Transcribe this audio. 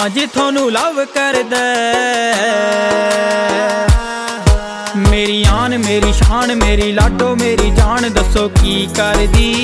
जी थोनू love करदा मेरी आन मेरी शान मेरी लाडो मेरी जान दसो की कर दी।